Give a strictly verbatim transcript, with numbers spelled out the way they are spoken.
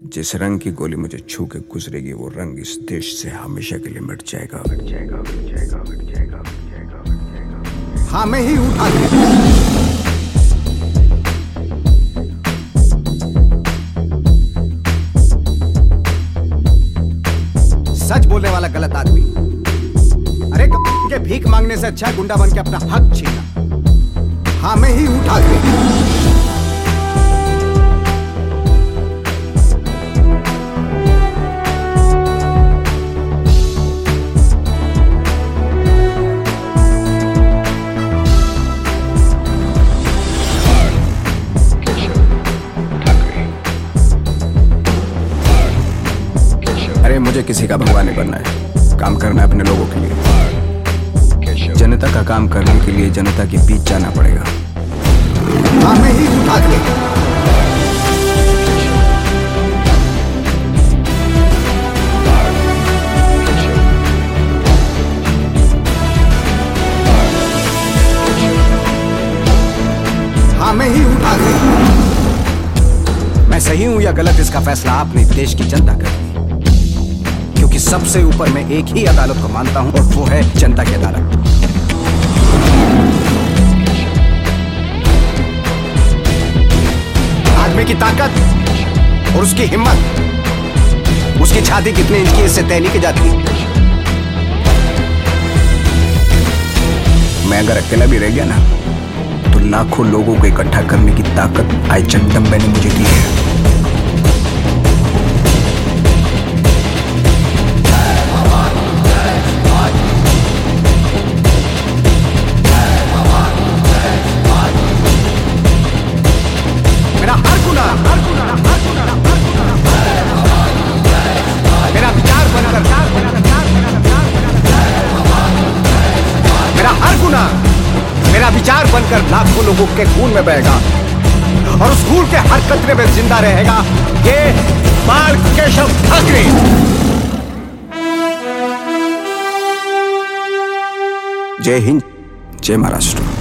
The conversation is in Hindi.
जिस रंग की गोली मुझे छू के गुजरेगी वो रंग इस देश से हमेशा के लिए मिट जाएगा मिट जाएगा मिट जाएगा मिट जाएगा मिट जाएगा मिट जाएगा। हाँ मैं ही उठा दे। सच बोलने वाला गलत आदमी। अरे के भीख मांगने से अच्छा गुंडा बन के अपना हक छीना। हाँ मैं ही उठा दे। अरे मुझे किसी का भगवान नहीं बनना है, काम करना है अपने लोगों के लिए। जनता का काम करने के लिए जनता के बीच जाना पड़ेगा। हाँ मैं ही उठा दे। हाँ मैं ही उठा दे। मैं सही हूं या गलत इसका फैसला आपने देश की जनता करनी, क्योंकि सबसे ऊपर मैं एक ही अदालत को मानता हूं और वो है जनता की अदालत। आदमी की ताकत और उसकी हिम्मत, उसकी छाती कितने इंच की इससे तय नहीं की जाती। मैं अगर अकेला भी रह गया ना तो लाखों लोगों को इकट्ठा करने की ताकत आई जगदम्बा ने मुझे दी है। मेरा हर गुना, हर गुना, हर गुना, हर गुना, मेरा विचार बनकर, मेरा हर गुना, मेरा विचार बनकर लाखों लोगों के खून में बहेगा और उस खून के हर कतरे में जिंदा रहेगा ये बाल केशव ठाकरे। जय हिंद, जय महाराष्ट्र।